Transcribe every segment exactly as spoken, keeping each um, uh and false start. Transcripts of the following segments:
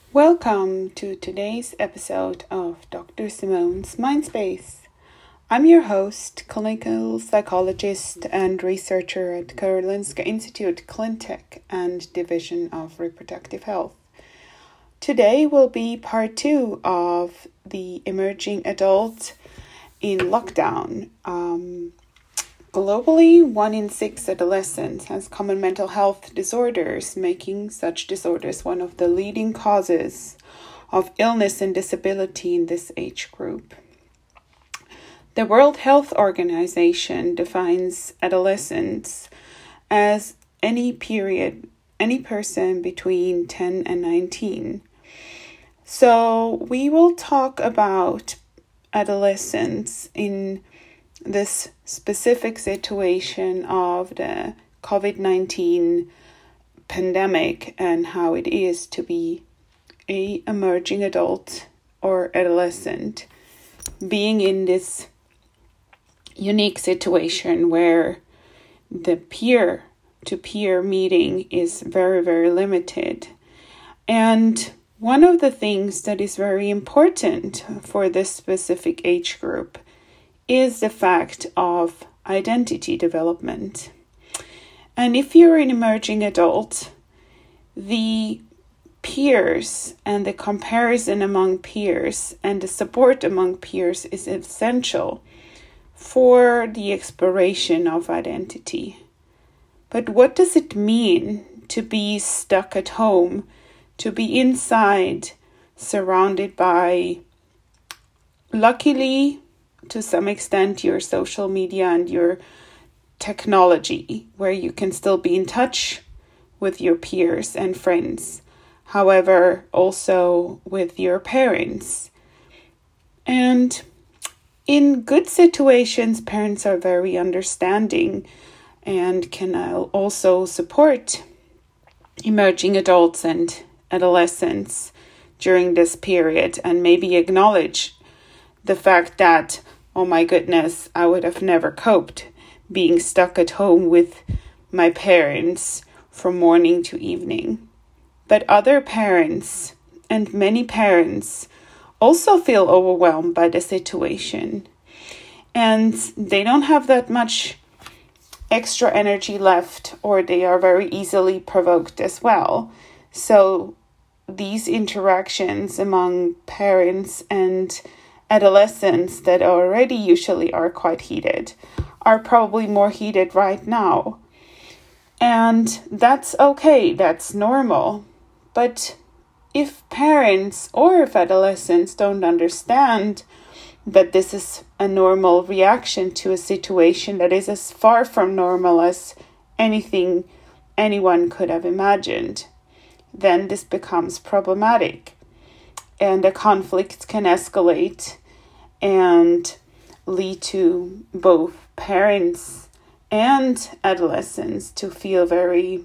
Welcome to today's episode of Doctor Simone's Mindspace. I'm your host, clinical psychologist and researcher at Karolinska Institute Clinitech and Division of Reproductive Health. Today will be part two of the emerging adult in lockdown. Um, Globally, one in six adolescents has common mental health disorders, making such disorders one of the leading causes of illness and disability in this age group. The World Health Organization defines adolescence as any period, any person between ten and nineteen. So we will talk about adolescence in this specific situation of the covid nineteen pandemic and how it is to be a emerging adult or adolescent, being in this unique situation where the peer-to-peer meeting is very, very limited. And one of the things that is very important for this specific age group is the fact of identity development. And if you're an emerging adult, the peers and the comparison among peers and the support among peers is essential for the exploration of identity. But what does it mean to be stuck at home, to be inside, surrounded by, luckily, to some extent, your social media and your technology, where you can still be in touch with your peers and friends, however, also with your parents. And in good situations, parents are very understanding and can also support emerging adults and adolescents during this period and maybe acknowledge the fact that, oh my goodness, I would have never coped being stuck at home with my parents from morning to evening. But other parents, and many parents, also feel overwhelmed by the situation. And they don't have that much extra energy left, or they are very easily provoked as well. So these interactions among parents and adolescents that already usually are quite heated are probably more heated right now. And that's okay, that's normal. But if parents or if adolescents don't understand that this is a normal reaction to a situation that is as far from normal as anything anyone could have imagined, then this becomes problematic. And the conflicts can escalate and lead to both parents and adolescents to feel very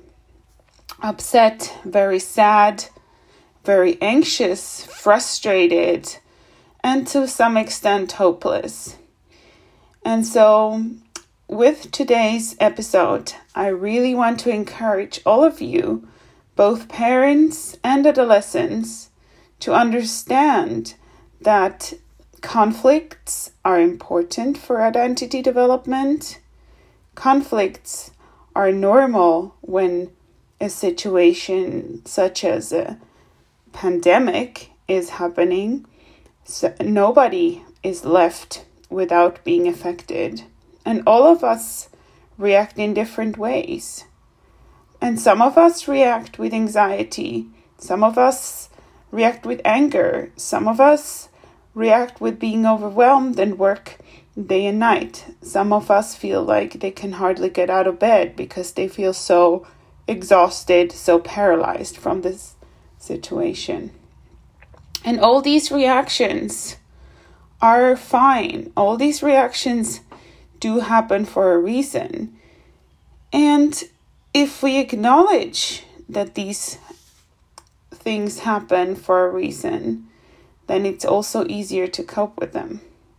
upset, very sad, very anxious, frustrated, and to some extent hopeless. And so with today's episode, I really want to encourage all of you, both parents and adolescents, to understand that conflicts are important for identity development. Conflicts are normal when a situation such as a pandemic is happening. So nobody is left without being affected. And all of us react in different ways. And some of us react with anxiety. Some of us react with anger. Some of us react with being overwhelmed and work day and night. Some of us feel like they can hardly get out of bed because they feel so exhausted, so paralyzed from this situation. And all these reactions are fine. All these reactions do happen for a reason. And if we acknowledge that these things happen for a reason, then it's also easier to cope with them.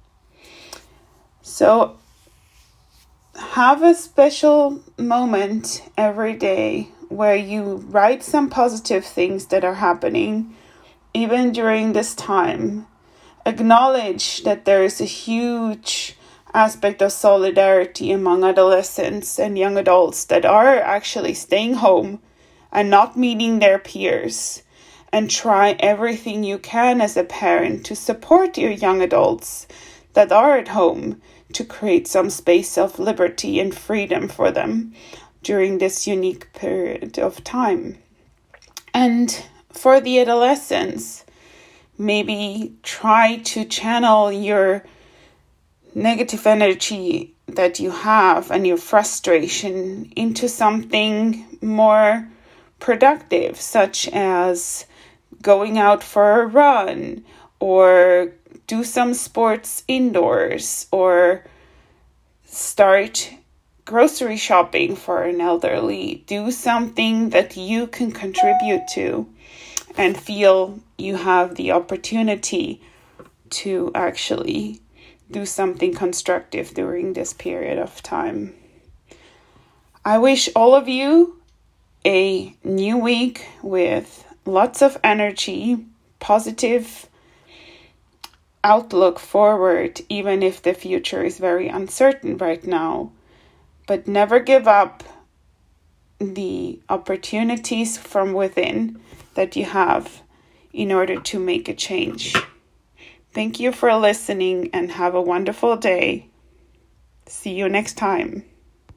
So have a special moment every day where you write some positive things that are happening, even during this time, acknowledge that there is a huge aspect of solidarity among adolescents and young adults that are actually staying home and not meeting their peers, and try everything you can as a parent to support your young adults that are at home to create some space of liberty and freedom for them during this unique period of time. And for the adolescents, maybe try to channel your negative energy that you have and your frustration into something more productive, such as going out for a run, or do some sports indoors, or start grocery shopping for an elderly. Do something that you can contribute to and feel you have the opportunity to actually do something constructive during this period of time. I wish all of you a new week with lots of energy, positive outlook forward, even if the future is very uncertain right now. But never give up the opportunities from within that you have in order to make a change. Thank you for listening and have a wonderful day. See you next time.